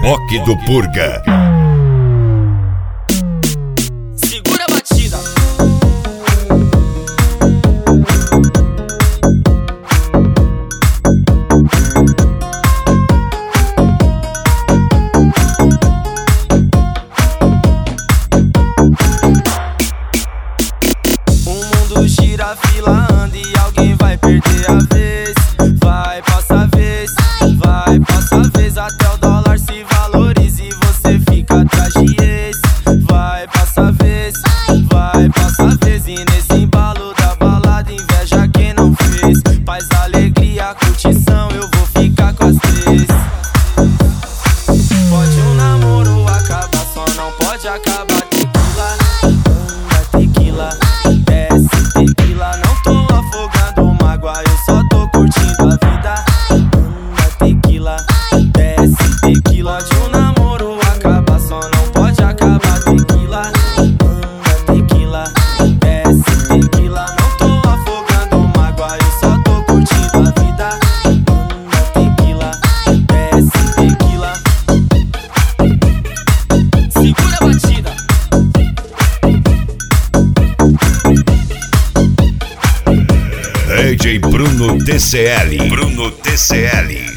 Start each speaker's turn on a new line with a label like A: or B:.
A: Rock do Purga.
B: Segura a batida. O mundo gira, a fila anda e alguém vai perder a vez. Vai, passa a vez, vai, passa a vez, até o dólar se valoriza e você fica atrás de ex. Vai, passa a vez, vai, passa a vez, e nesse embalo da balada inveja quem não fez. Paz, alegria, curtição, eu vou ficar com as três. Pode um namoro acabar, só não pode acabar tequila. Tequila, desce tequila, não tô afogando mágoa, eu só tô curtindo a vida. Tequila, desce tequila, pode um namoro acabar, só não pode acabar tequila. Tequila, desce tequila, não tô afogando mágoa, eu só tô curtindo a vida. Tequila, desce tequila. Segura a batida.
A: DJ Bruno TCL. Bruno TCL.